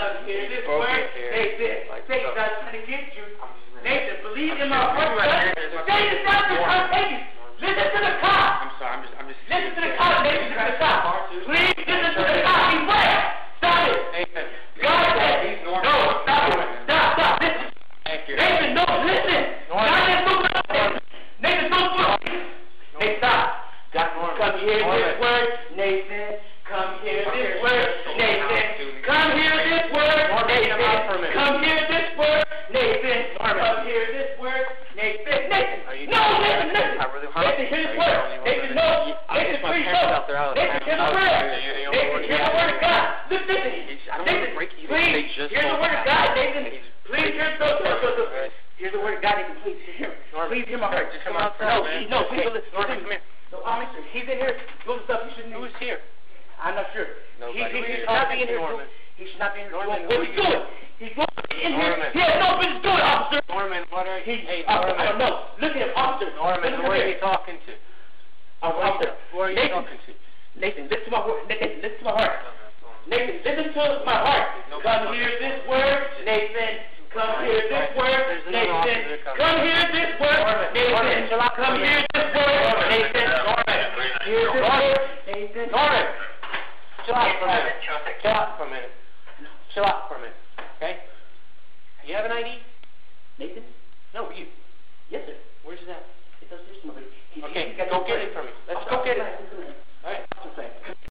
come hear this word. Nathan, Satan's not trying to get you. Nathan, believe in my word. Satan's not trying to take you. Listen to the cop. I'm sorry, I'm just. Listen to the cop, Nathan, to the cop. Please listen to the cop. He's right. Stop it. Nathan. God said, no, stop it. Stop, listen. Thank you. Nathan, no, listen. Nathan, don't do it. Hey, stop. Come hear this word, Nathan. Come hear this word, Nathan. Come hear this word, Nathan. Come hear this word, Nathan. Come hear this word, Nathan. Nathan. No, Nathan, listen. Nathan, hear this word. Nathan, no. Nathan, please no. Nathan, hear the word. Nathan, hear the word of God. Listen. Nathan, please hear the word of God, Nathan. Please hear the word. Here's the word of God, Nathan. Please hear it. Please hear my heart. Just come outside. No, please listen. Norman, come here. So, officer, he's in here doing stuff he shouldn't. Who's here? I'm not sure. Nobody. He should not be in here. He should not be in here. Norman, What he's doing? He's going in here. Norman. He has no business doing, officer. Norman, what are you? Hey, Officer, Norman. I don't know. Look at him, officer. Norman, who are you talking to? Officer. Who are you talking to? Nathan, listen to my word. Nathan, listen to my heart. Nathan, listen to my heart. Come hear this word, Nathan. Come hear this word, Nathan. Come hear this word, Nathan. Come hear this word, Nathan. Hear this word, Nathan. Norman! Chill out for a minute. Chill out for a minute. Chill out for a minute. Okay? You have an ID? Nathan? No, you. Yes, sir. Where's that? It's upstairs somewhere. Okay, go get it for me. Let's go get it. All right.